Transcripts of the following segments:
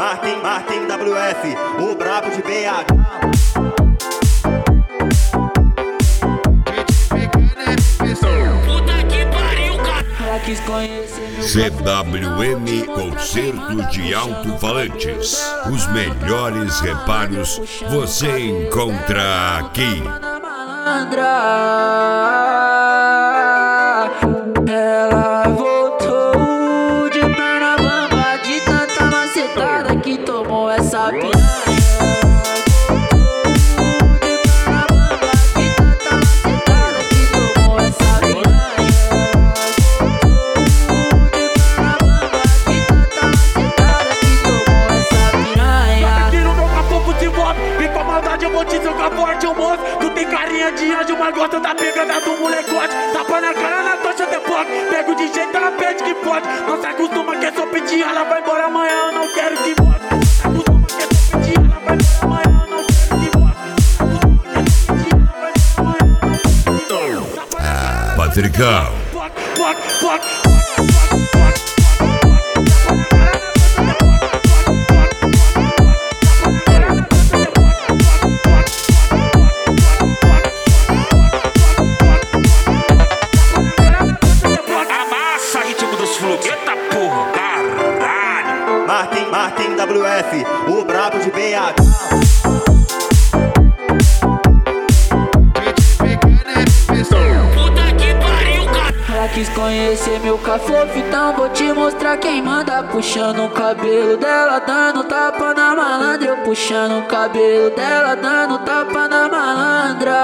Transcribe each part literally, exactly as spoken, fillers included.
Martin, Martin W F, o brabo de B H. Puta que pariu, cara. Quis conhecer meu C W M Concerto de Alto-Falantes. Os melhores reparos você encontra aqui. malandra. Ela voltou de perna bamba, de tanta macetada que tomou essa piranha. Tu tem carinha de anjo, mas gosta da pegada do molecote. Tapa na cara, na tocha de poc. Pego de jeito, ela pede que pode. Não se acostuma que é só pedir, ela vai embora amanhã, eu não quero que volte. Não se acostuma que é só pedir, ela vai embora amanhã, eu não quero que volte. Não se acostuma que é só pedir, ela vai embora amanhã, eu não quero que volte. Ah, Patricão. Poc, poc, poc. Martin, Martin W F, o brabo de B H. Puta que pariu, cara. Ela quis conhecer meu cafofo, então vou te mostrar quem manda. Puxando o cabelo dela, dando tapa na malandra. Eu puxando o cabelo dela, dando tapa na malandra.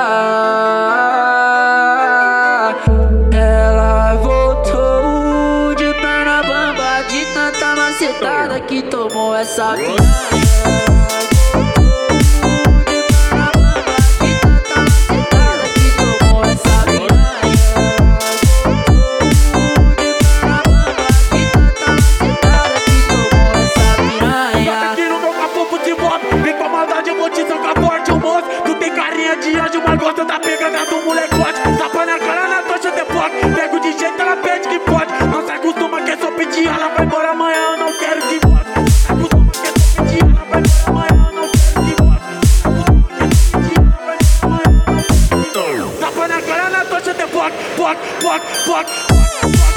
Ela voltou de perna bamba, de tanta macetada que tomou essa piranha. Tu tem carinha de anjo, mas gosta da pegada do molecote. Tapa na cara, na tocha de poc. Pego de jeito, ela pede que pode. Não se acostuma que é só pedir, ela vai embora amanhã, eu não quero que volte. Não se acostuma que é só pedir, ela vai embora amanhã, eu não quero que volte. Não se acostuma que é só pedir, ela vai embora amanhã, eu não quero que volte. Tapa na cara, na tocha de poc, poc, poc, poc.